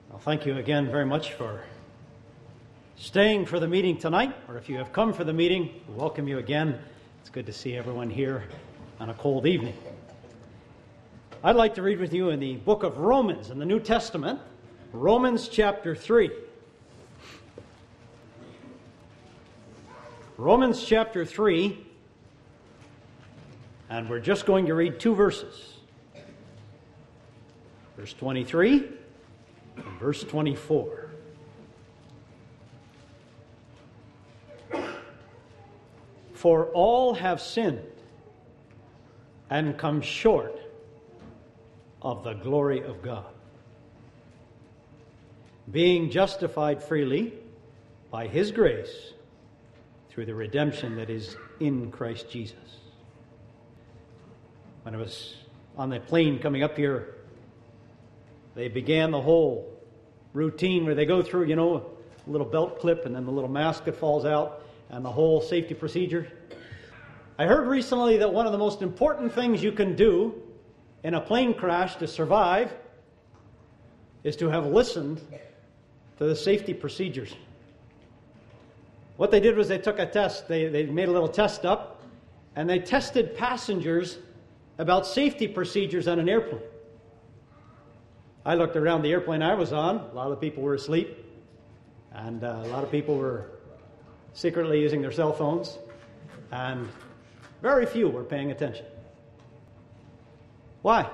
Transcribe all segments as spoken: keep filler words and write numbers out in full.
Well, thank you again very much for staying for the meeting tonight, or if you have come for the meeting, we welcome you again. It's good to see everyone here on a cold evening. I'd like to read with you in the book of Romans in the New Testament, Romans chapter three. Romans chapter three, and we're just going to read two verses. Verse twenty-three and verse twenty-four. For all have sinned and come short of the glory of God, being justified freely by His grace through the redemption that is in Christ Jesus. When I was on the plane coming up here, they began the whole routine where they go through, you know, a little belt clip and then the little mask that falls out and the whole safety procedure. I heard recently that one of the most important things you can do in a plane crash to survive is to have listened to the safety procedures. What they did was they took a test. They, they made a little test up, and they tested passengers about safety procedures on an airplane. I looked around the airplane I was on. A lot of people were asleep, and uh, a lot of people were secretly using their cell phones, and very few were paying attention. Why?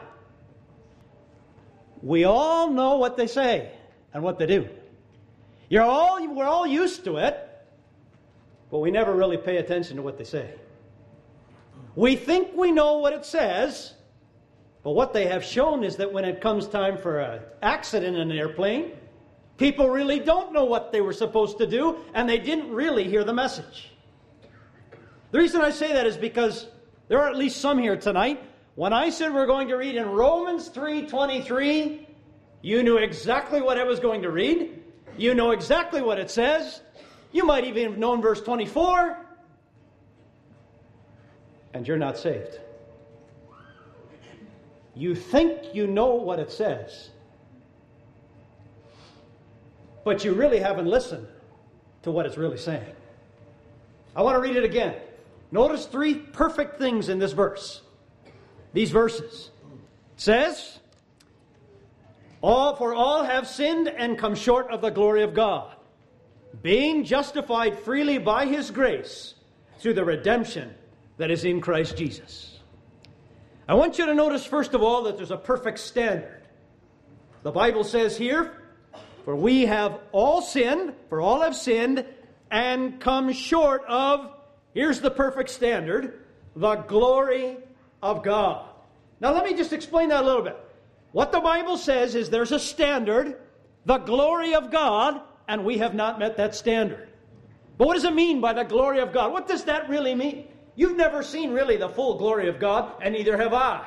We all know what they say and what they do. You're all, we're all used to it, but we never really pay attention to what they say. We think we know what it says, but what they have shown is that when it comes time for an accident in an airplane, people really don't know what they were supposed to do, and they didn't really hear the message. The reason I say that is because there are at least some here tonight. When I said we're going to read in Romans three twenty-three, you knew exactly what I was going to read. You know exactly what it says. You might even have known verse twenty-four. And you're not saved. You think you know what it says, but you really haven't listened to what it's really saying. I want to read it again. Notice three perfect things in this verse. These verses. It says, all, for all have sinned and come short of the glory of God, being justified freely by His grace through the redemption that is in Christ Jesus. I want you to notice, first of all, that there's a perfect standard. The Bible says here, for we have all sinned, for all have sinned, and come short of, here's the perfect standard, the glory of God. Now let me just explain that a little bit. What the Bible says is there's a standard, the glory of God, and we have not met that standard. But what does it mean by the glory of God? What does that really mean? You've never seen really the full glory of God, and neither have I.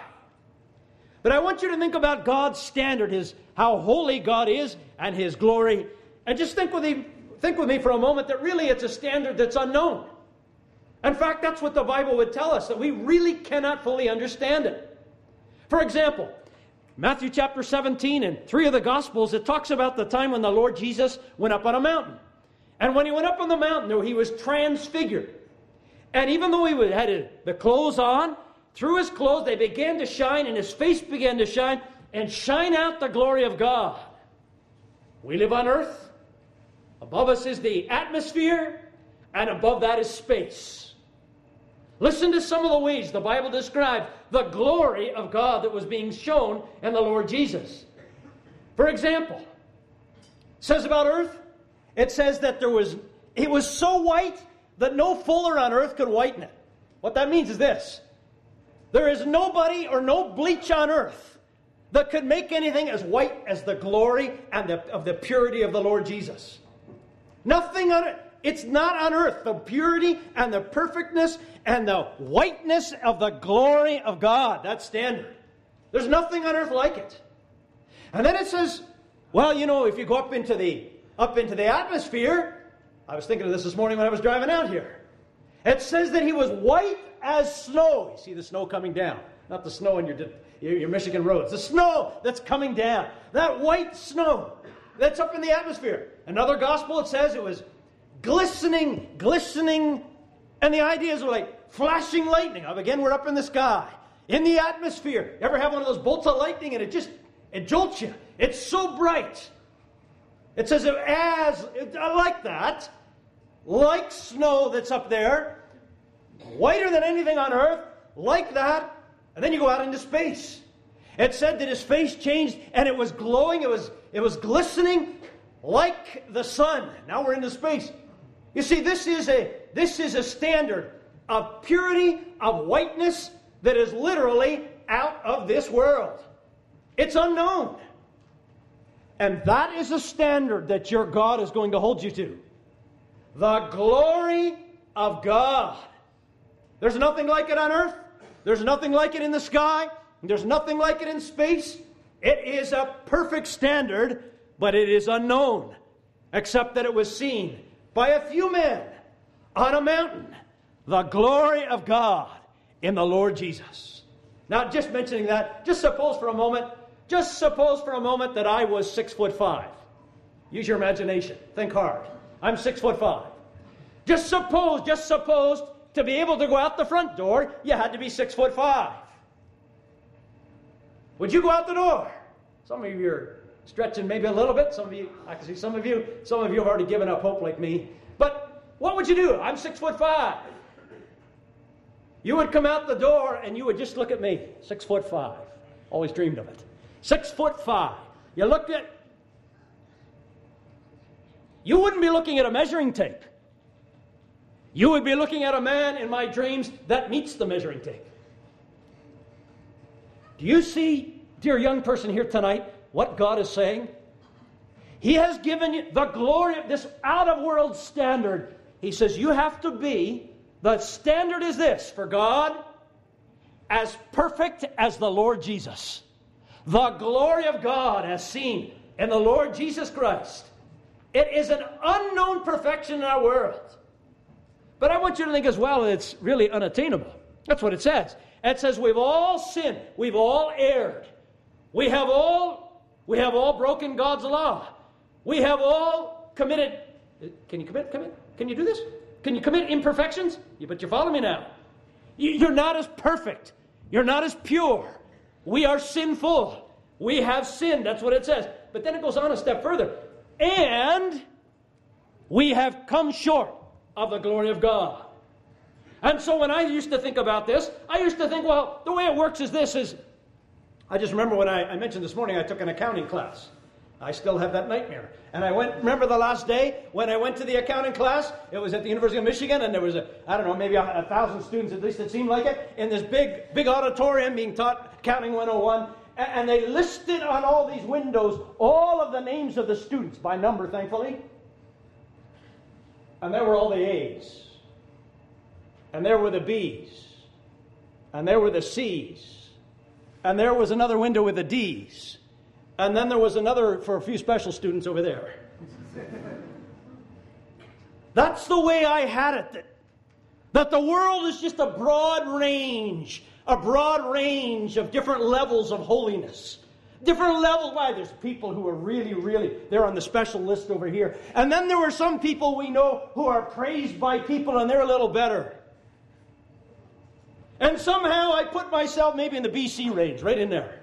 But I want you to think about God's standard, his how holy God is, and His glory. And just think with me, think with me for a moment that really it's a standard that's unknown. In fact, that's what the Bible would tell us, that we really cannot fully understand it. For example, Matthew chapter seventeen and three of the Gospels, it talks about the time when the Lord Jesus went up on a mountain. And when He went up on the mountain, He was transfigured. And even though He had the clothes on, through His clothes they began to shine, and His face began to shine, and shine out the glory of God. We live on earth. Above us is the atmosphere, and above that is space. Listen to some of the ways the Bible describes the glory of God that was being shown in the Lord Jesus. For example, it says about earth, it says that there was, it was so white that no fuller on earth could whiten it. What that means is this. There is nobody or no bleach on earth that could make anything as white as the glory and the, of the purity of the Lord Jesus. Nothing on it. It's not on earth. The purity and the perfectness and the whiteness of the glory of God. That's standard. There's nothing on earth like it. And then it says, well, you know, if you go up into the up into the atmosphere, I was thinking of this this morning when I was driving out here. It says that He was white as snow. You see the snow coming down. Not the snow in your, your, your Michigan roads. The snow that's coming down. That white snow. that's up in the atmosphere. Another gospel, it says it was glistening, glistening, and the idea is like flashing lightning. Again, we're up in the sky, in the atmosphere. You ever have one of those bolts of lightning and it just, it jolts you? It's so bright. It says it as, I like that, like snow that's up there, whiter than anything on earth, like that, and then you go out into space. It said that his face changed and it was glowing, it was, it was glistening like the sun. Now we're into space. You see, this is a, this is a standard of purity, of whiteness, that is literally out of this world. It's unknown. And that is a standard that your God is going to hold you to. The glory of God. There's nothing like it on earth. There's nothing like it in the sky. There's nothing like it in space. It is a perfect standard, but it is unknown, except that it was seen by a few men on a mountain. The glory of God in the Lord Jesus. Now, just mentioning that, just suppose for a moment, just suppose for a moment that I was six foot five. Use your imagination. Think hard. I'm six foot five. Just suppose, just suppose, to be able to go out the front door, you had to be six foot five. Would you go out the door? Some of you are stretching maybe a little bit. Some of you, I can see some of you, some of you have already given up hope like me. But what would you do? I'm six foot five. You would come out the door and you would just look at me. Six foot five. Always dreamed of it. Six foot five. You looked at, you wouldn't be looking at a measuring tape. You would be looking at a man in my dreams that meets the measuring tape. Do you see, dear young person here tonight, what God is saying? He has given you the glory of this out-of-world standard. He says you have to be, the standard is this for God, as perfect as the Lord Jesus. The glory of God as seen in the Lord Jesus Christ. It is an unknown perfection in our world. But I want you to think as well that it's really unattainable. That's what it says. It says we've all sinned. We've all erred. We have all, we have all broken God's law. We have all committed, can you commit, commit? Can you do this? Can you commit imperfections? Yeah, but you follow me now. You're not as perfect. You're not as pure. We are sinful. We have sinned. That's what it says. But then it goes on a step further. And we have come short of the glory of God. And so when I used to think about this, I used to think, well, the way it works is this, is, I just remember when I, I mentioned this morning I took an accounting class. I still have that nightmare. And I went, remember the last day when I went to the accounting class? It was at the University of Michigan, and there was, a, I don't know, maybe a, a thousand students, at least it seemed like it, in this big, big auditorium being taught Accounting one oh one. And, and they listed on all these windows all of the names of the students, by number, thankfully. And there were all the A's. And there were the B's. And there were the C's. And there was another window with the D's. And then there was another for a few special students over there. That's the way I had it. That, that the world is just a broad range, a broad range of different levels of holiness. Different levels. Why? There's people who are really, really, they're on the special list over here. And then there were some people we know who are praised by people and they're a little better. And somehow I put myself maybe in the B C range, right in there.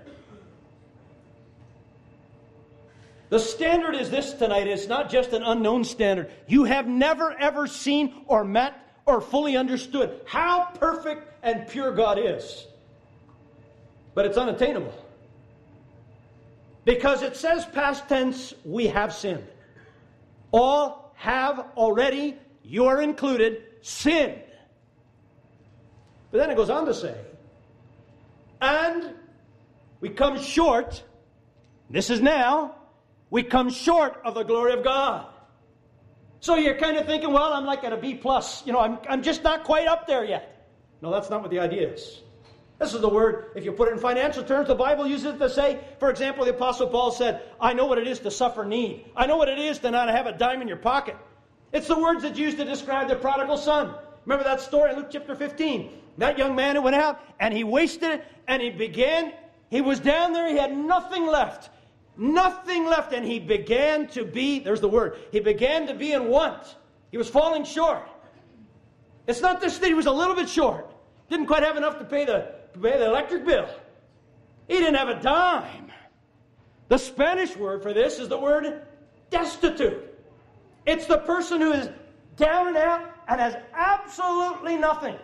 The standard is this tonight. It's not just an unknown standard. You have never ever seen or met or fully understood how perfect and pure God is. But it's unattainable. Because it says past tense, we have sinned. All have already, you are included, sinned. But then it goes on to say, and we come short, this is now, we come short of the glory of God. So you're kind of thinking, well, I'm like at a B plus. You know, I'm, I'm just not quite up there yet. No, that's not what the idea is. This is the word, if you put it in financial terms, the Bible uses it to say, for example, the Apostle Paul said, I know what it is to suffer need. I know what it is to not have a dime in your pocket. It's the words that's used to describe the prodigal son. Remember that story in Luke chapter fifteen? That young man who went out and he wasted it and he began, he was down there, he had nothing left. Nothing left. And he began to be, there's the word, he began to be in want. He was falling short. It's not this that he was a little bit short. Didn't quite have enough to pay the, to pay the electric bill. He didn't have a dime. The Spanish word for this is the word destitute. It's the person who is down and out and has absolutely nothing.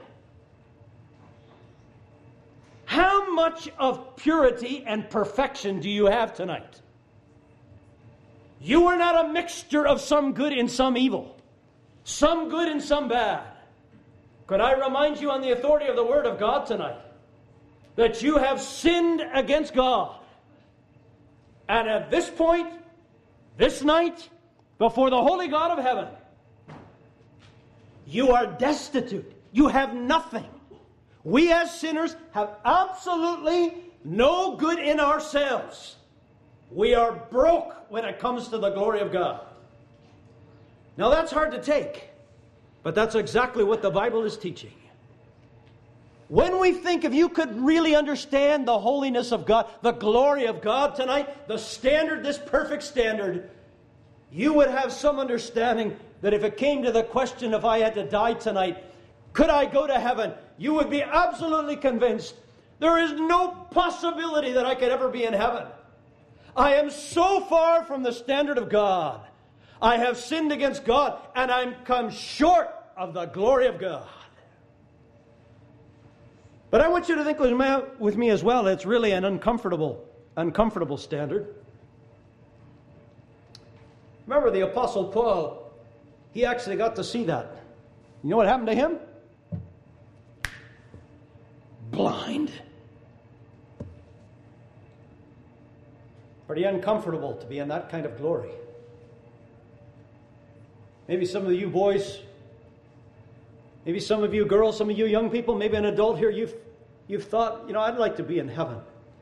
How much of purity and perfection do you have tonight? You are not a mixture of some good and some evil, some good and some bad. Could I remind you on the authority of the Word of God tonight that you have sinned against God? And at this point, this night, before the holy God of heaven, you are destitute. You have nothing. We as sinners have absolutely no good in ourselves. We are broke when it comes to the glory of God. Now that's hard to take, but that's exactly what the Bible is teaching. When we think if you could really understand the holiness of God, the glory of God tonight, the standard, this perfect standard, you would have some understanding that if it came to the question if I had to die tonight, could I go to heaven? You would be absolutely convinced there is no possibility that I could ever be in heaven. I am so far from the standard of God. I have sinned against God, and I'm come short of the glory of God. But I want you to think with me as well, it's really an uncomfortable, uncomfortable standard. Remember the Apostle Paul, he actually got to see that. You know what happened to him? Blind. Pretty uncomfortable to be in that kind of glory. Maybe some of you boys, maybe some of you girls, some of you young people, maybe an adult here, you've, you've thought, you know, I'd like to be in heaven.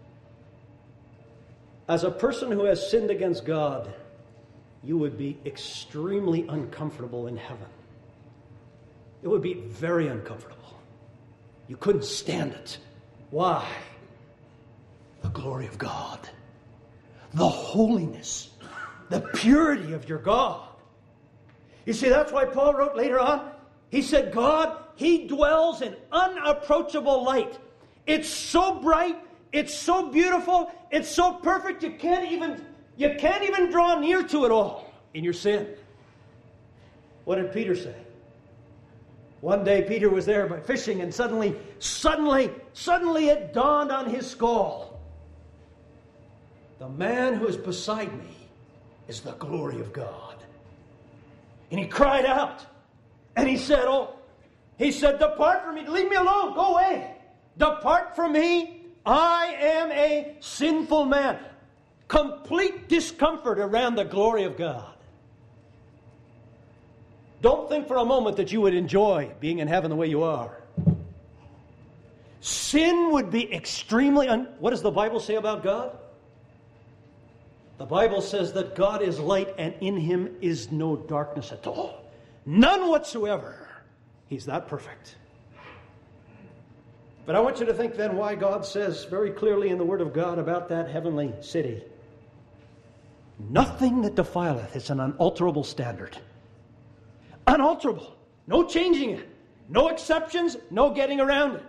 As a person who has sinned against God, you would be extremely uncomfortable in heaven. It would be very uncomfortable. You couldn't stand it. Why? The glory of God. The holiness. The purity of your God. You see, that's why Paul wrote later on. He said, God, He dwells in unapproachable light. It's so bright. It's so beautiful. It's so perfect. You can't even, you can't even draw near to it all in your sin. What did Peter say? One day Peter was there by fishing, and suddenly, suddenly, suddenly it dawned on his skull. The man who is beside me is the glory of God. And he cried out, and he said, oh, he said, depart from me, leave me alone, go away. Depart from me, I am a sinful man. Complete discomfort around the glory of God. Don't think for a moment that you would enjoy being in heaven the way you are. Sin would be extremely... Un- what does the Bible say about God? The Bible says that God is light and in Him is no darkness at all. None whatsoever. He's that perfect. But I want you to think then why God says very clearly in the Word of God about that heavenly city. Nothing that defileth is an unalterable standard. Unalterable. No changing it. No exceptions. No getting around it.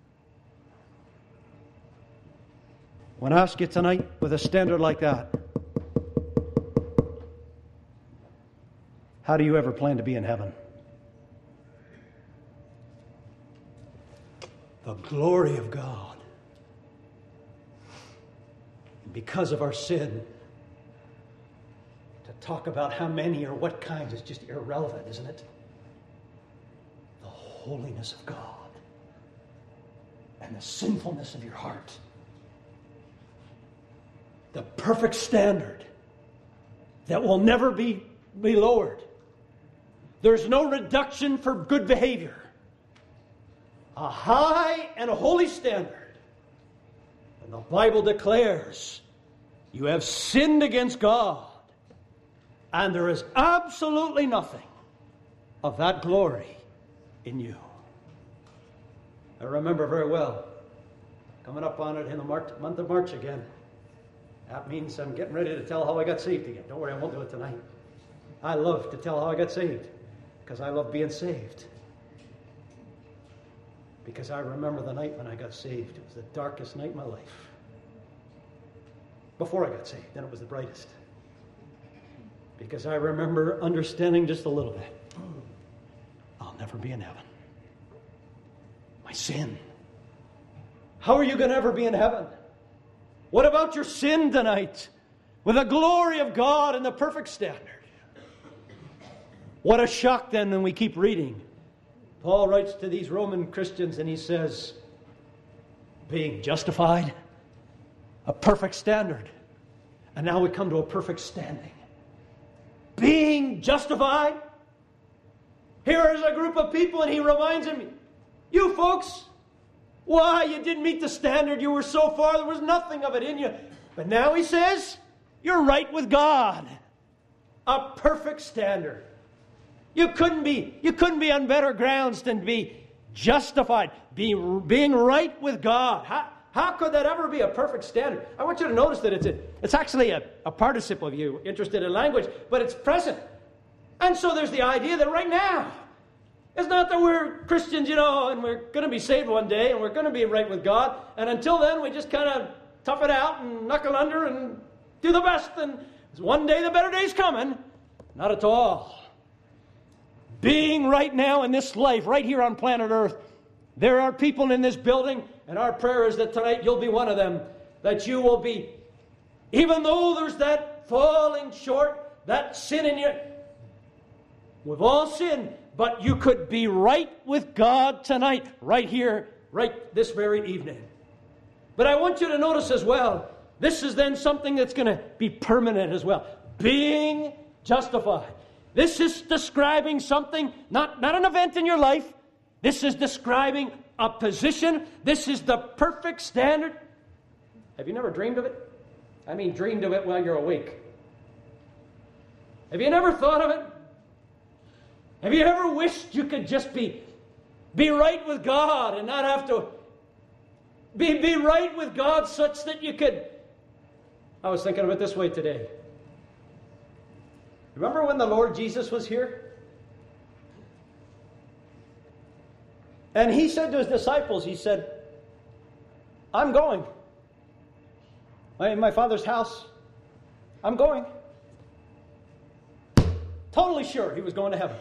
I want to ask you tonight, with a standard like that, how do you ever plan to be in heaven? The glory of God. And because of our sin, to talk about how many or what kinds is just irrelevant, isn't it? The holiness of God and the sinfulness of your heart. The perfect standard that will never be, be lowered. There's no reduction for good behavior. A high and a holy standard. And the Bible declares you have sinned against God. And there is absolutely nothing of that glory in you. I remember very well, coming up on it in the March, month of March again, That means I'm getting ready to tell how I got saved again. Don't worry, I won't do it tonight. I love to tell how I got saved because I love being saved. Because I remember the night when I got saved. It was the darkest night of my life. Before I got saved, then it was the brightest. Because I remember understanding just a little bit. I'll never be in heaven. My sin. How are you going to ever be in heaven? What about your sin tonight? With the glory of God and the perfect standard. What a shock then when we keep reading. Paul writes to these Roman Christians and he says, being justified, a perfect standard. And now we come to a perfect standing. Being justified. Here is a group of people and he reminds them, you folks, why, you didn't meet the standard. You were so far, there was nothing of it in you. But now he says, you're right with God. A perfect standard. You couldn't be, you couldn't be on better grounds than to be justified, be, being right with God. How, how could that ever be a perfect standard? I want you to notice that it's a, it's actually a, a participle if you're interested in language, but it's present. And so there's the idea that right now, it's not that we're Christians, you know, and we're going to be saved one day and we're going to be right with God. And until then, we just kind of tough it out and knuckle under and do the best. And one day the better day's coming. Not at all. Being right now in this life, right here on planet Earth, there are people in this building, and our prayer is that tonight you'll be one of them. That you will be, even though there's that falling short, that sin in you. We've all sinned. But you could be right with God tonight, right here, right this very evening. But I want you to notice as well, this is then something that's going to be permanent as well. Being justified. This is describing something, not, not an event in your life. This is describing a position. This is the perfect standard. Have you never dreamed of it? I mean, dreamed of it while you're awake. Have you never thought of it? Have you ever wished you could just be, be right with God and not have to be, be right with God such that you could... I was thinking of it this way today. Remember when the Lord Jesus was here? And he said to his disciples, he said, I'm going. I'm in my Father's house. I'm going. Totally sure he was going to heaven.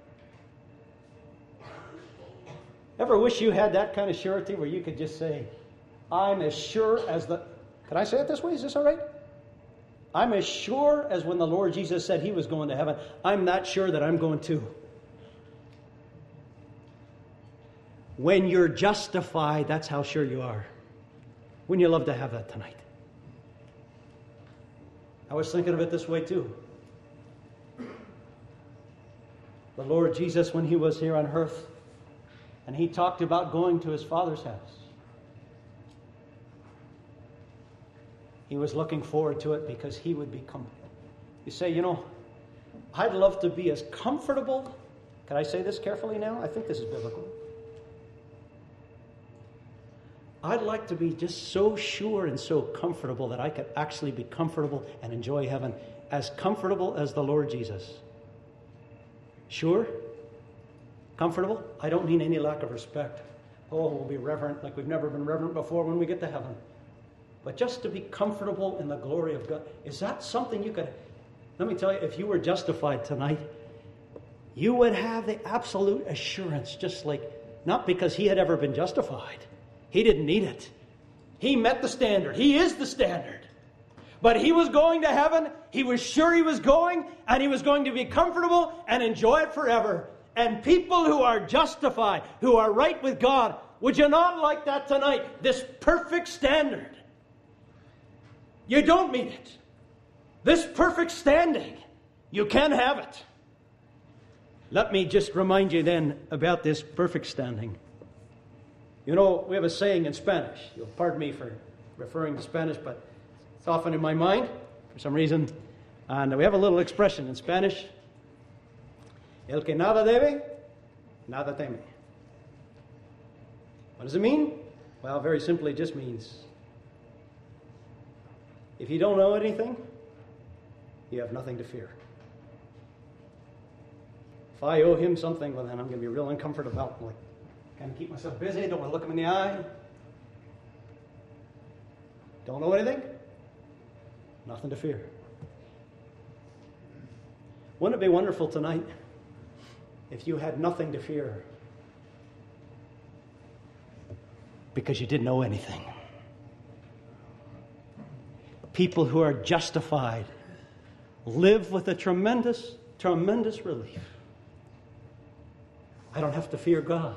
Ever wish you had that kind of surety where you could just say, I'm as sure as the... Can I say it this way? Is this all right? I'm as sure as when the Lord Jesus said he was going to heaven. I'm not sure that I'm going to. When you're justified, that's how sure you are. Wouldn't you love to have that tonight? I was thinking of it this way too. The Lord Jesus, when he was here on earth, and he talked about going to his Father's house. He was looking forward to it because he would become... You say, you know, I'd love to be as comfortable... Can I say this carefully now? I think this is biblical. I'd like to be just so sure and so comfortable that I could actually be comfortable and enjoy heaven. As comfortable as the Lord Jesus. Sure? Comfortable? I don't mean any lack of respect. Oh, we'll be reverent like we've never been reverent before when we get to heaven. But just to be comfortable in the glory of God. Is that something you could... Let me tell you, if you were justified tonight, you would have the absolute assurance, just like... Not because he had ever been justified. He didn't need it. He met the standard. He is the standard. But he was going to heaven. He was sure he was going. And he was going to be comfortable and enjoy it forever. And people who are justified, who are right with God, would you not like that tonight? This perfect standard. You don't meet it. This perfect standing. You can have it. Let me just remind you then about this perfect standing. You know, we have a saying in Spanish. You'll pardon me for referring to Spanish, but it's often in my mind for some reason. And we have a little expression in Spanish. El que nada debe, nada teme. What does it mean? Well, very simply, it just means If you don't know anything, you have nothing to fear. If I owe him something, well, then I'm going to be real uncomfortable about it. Like, kind of keep myself busy, don't want to look him in the eye. Don't know anything? Nothing to fear. Wouldn't it be wonderful tonight if you had nothing to fear because you didn't know anything? People who are justified live with a tremendous, tremendous relief. I don't have to fear God.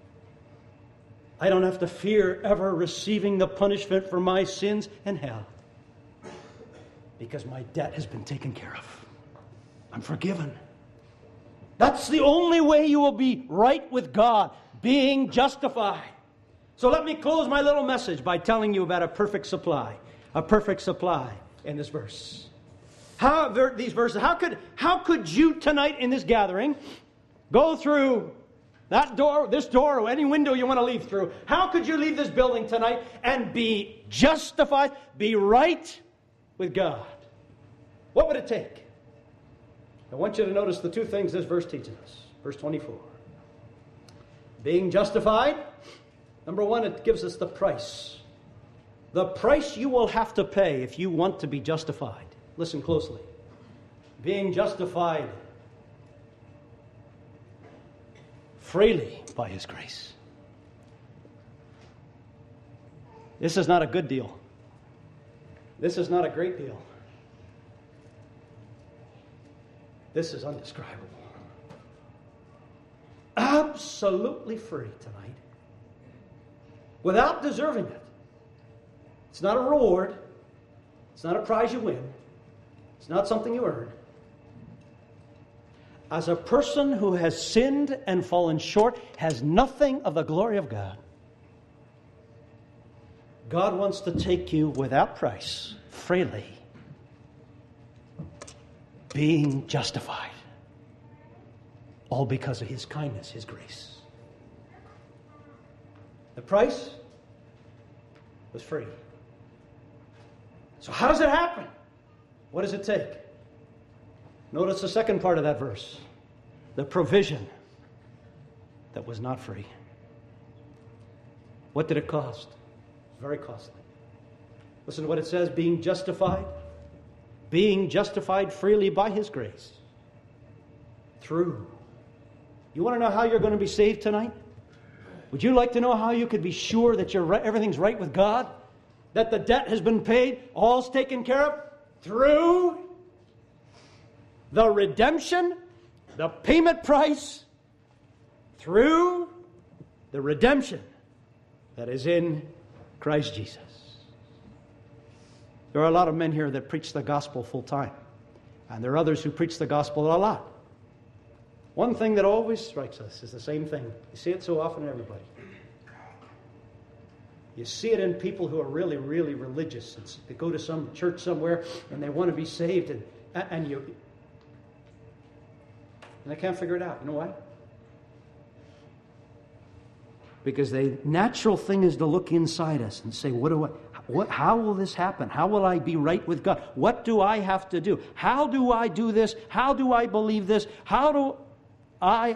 I don't have to fear ever receiving the punishment for my sins in hell, because my debt has been taken care of. I'm forgiven. That's the only way you will be right with God, being justified. So let me close my little message by telling you about a perfect supply. A perfect supply in this verse. How these verses, how could how could you tonight in this gathering go through that door, this door, or any window you want to leave through? How could you leave this building tonight and be justified, be right with God? What would it take? I want you to notice the two things this verse teaches us. Verse twenty-four. Being justified, number one, it gives us the price. The price you will have to pay if you want to be justified. Listen closely. Being justified freely by His grace. This is not a good deal. This is not a great deal. This is undescribable. Absolutely free tonight. Without deserving it. It's not a reward. It's not a prize you win. It's not something you earn. As a person who has sinned and fallen short, has nothing of the glory of God, God wants to take you without price, freely, being justified. All because of His kindness, His grace. The price was free. So how does it happen? What does it take? Notice the second part of that verse. The provision that was not free. What did it cost? It's very costly. Listen to what it says, being justified. Being justified freely by His grace. Through. You want to know how you're going to be saved tonight? Would you like to know how you could be sure that you're right, everything's right with God? That the debt has been paid, all's taken care of? Through the redemption, the payment price, through the redemption that is in Christ Jesus. There are a lot of men here that preach the gospel full time. And there are others who preach the gospel a lot. One thing that always strikes us is the same thing. You see it so often in everybody. You see it in people who are really, really religious. It's, they go to some church somewhere and they want to be saved, and and you and they can't figure it out. You know why? Because the natural thing is to look inside us and say, "What do I? What? How will this happen? How will I be right with God? What do I have to do? How do I do this? How do I believe this? How do I?"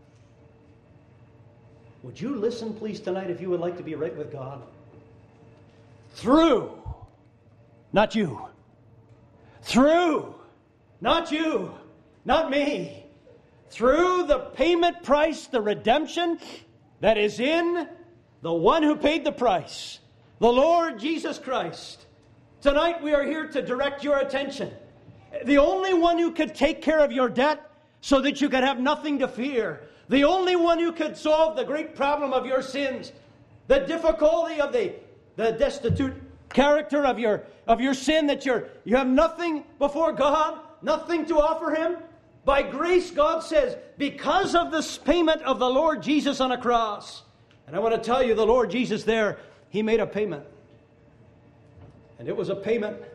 Would you listen, please, tonight, if you would like to be right with God? Through, not you. Through, not you, not me. Through the payment price, the redemption that is in the one who paid the price, the Lord Jesus Christ. Tonight we are here to direct your attention. The only one who could take care of your debt so that you could have nothing to fear. The only one who could solve the great problem of your sins, the difficulty of the, the destitute character of your, of your sin, that you're, you have nothing before God, nothing to offer Him. By grace, God says, because of this payment of the Lord Jesus on a cross. And I want to tell you, the Lord Jesus there, He made a payment. And it was a payment. It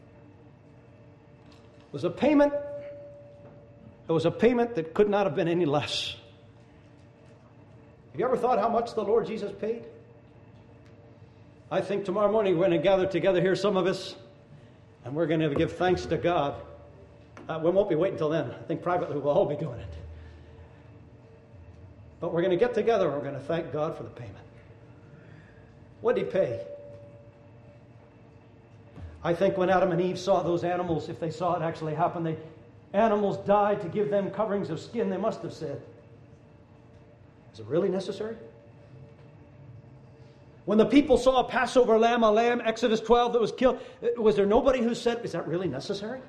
was a payment. It was a payment that could not have been any less. Have you ever thought how much the Lord Jesus paid? I think tomorrow morning we're going to gather together here, some of us, And we're going to give thanks to God. Uh, we won't be waiting until then. I think privately we'll all be doing it. But we're going to get together and we're going to thank God for the payment. What did he pay? I think when Adam and Eve saw those animals, if they saw it actually happen, the animals died to give them coverings of skin, they must have said, is it really necessary? When the people saw a Passover lamb, a lamb, Exodus twelve, that was killed, was there nobody who said, is that really necessary?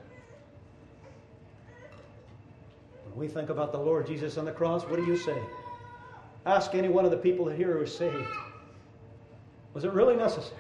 When we think about the Lord Jesus on the cross, what do you say? Ask any one of the people here who are saved. Was it really necessary?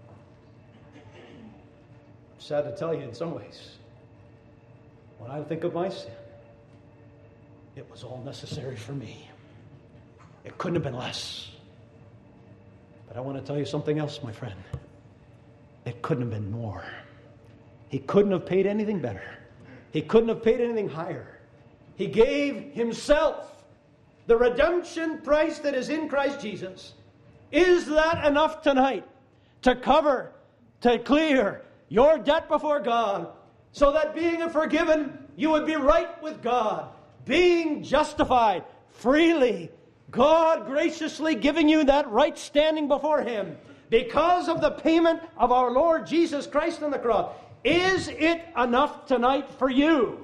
I'm sad to tell you in some ways, when I think of my sin, it was all necessary for me. It couldn't have been less. But I want to tell you something else, my friend. It couldn't have been more. He couldn't have paid anything better. He couldn't have paid anything higher. He gave himself. The redemption price that is in Christ Jesus. Is that enough tonight to cover, to clear your debt before God, so that being forgiven, you would be right with God, being justified freely, God graciously giving you that right standing before Him because of the payment of our Lord Jesus Christ on the cross? Is it enough tonight for you?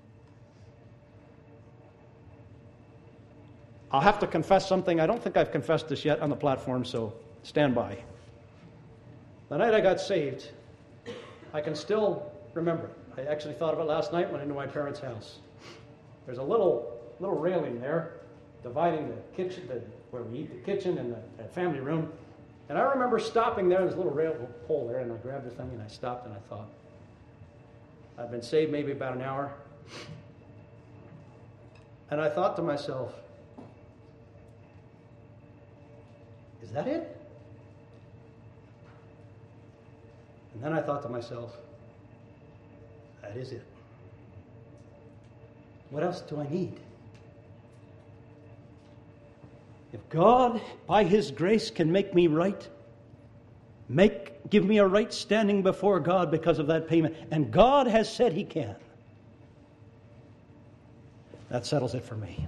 I'll have to confess something. I don't think I've confessed this yet on the platform, so stand by. The night I got saved, I can still remember it. I actually thought of it last night when I went into my parents' house. There's a little little railing there dividing the kitchen, the, where we eat, the kitchen and the, the family room. And I remember stopping there, there's a little rail little pole there, and I grabbed the thing and I stopped and I thought, I've been saved maybe about an hour. And I thought to myself, is that it? And then I thought to myself, that is it. What else do I need? If God, by His grace, can make me right, make give me a right standing before God because of that payment, and God has said He can, that settles it for me.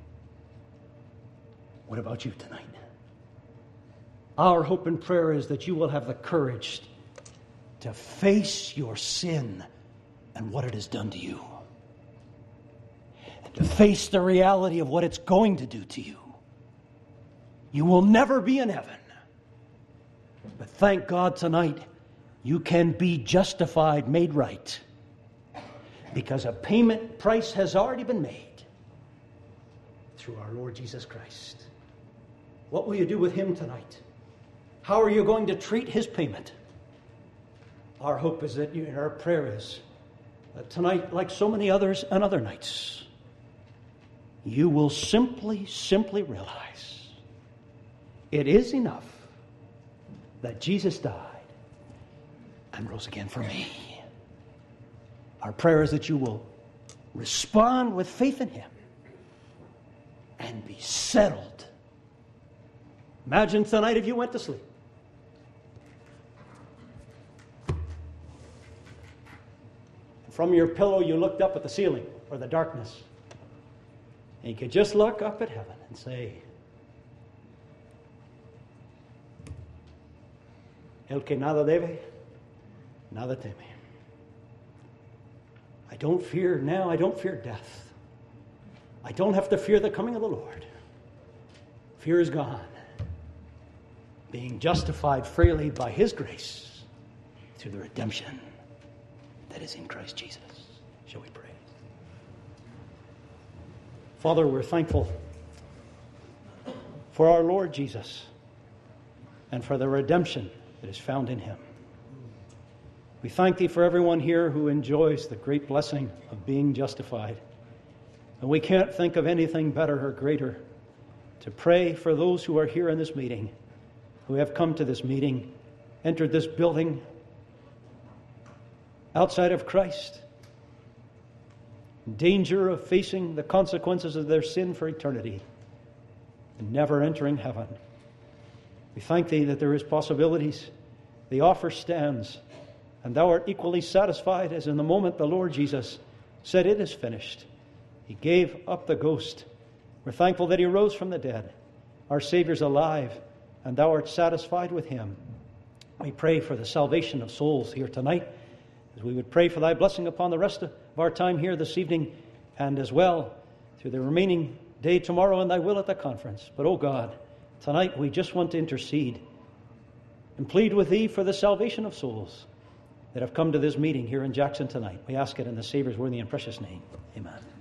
What about you tonight? Our hope and prayer is that you will have the courage to face your sin and what it has done to you. And to face the reality of what it's going to do to you. You will never be in heaven. But thank God tonight, you can be justified, made right. Because a payment price has already been made through our Lord Jesus Christ. What will you do with Him tonight? How are you going to treat His payment? Our hope is that you, and our prayer is that tonight, like so many others and other nights, you will simply, simply realize it is enough that Jesus died and rose again for me. Our prayer is that you will respond with faith in Him and be settled. Imagine tonight if you went to sleep. From your pillow, you looked up at the ceiling or the darkness. And you could just look up at heaven and say, El que nada debe, nada teme. I don't fear now, I don't fear death. I don't have to fear the coming of the Lord. Fear is gone. Being justified freely by His grace through the redemption that is in Christ Jesus. Shall we pray? Father, we're thankful for our Lord Jesus and for the redemption that is found in Him. We thank Thee for everyone here who enjoys the great blessing of being justified. And we can't think of anything better or greater to pray for those who are here in this meeting, who have come to this meeting, entered this building outside of Christ, in danger of facing the consequences of their sin for eternity and never entering heaven. We thank Thee that there is possibilities. The offer stands, And thou art equally satisfied as in the moment the Lord Jesus said, "It is finished." He gave up the ghost. We're thankful that he rose from the dead. Our Savior's alive, and thou art satisfied with him. We pray for the salvation of souls here tonight, as we would pray for thy blessing upon the rest of our time here this evening, and as well through the remaining day tomorrow and thy will at the conference. But, oh God, tonight we just want to intercede and plead with thee for the salvation of souls that have come to this meeting here in Jackson tonight. We ask it in the Savior's worthy and precious name. Amen.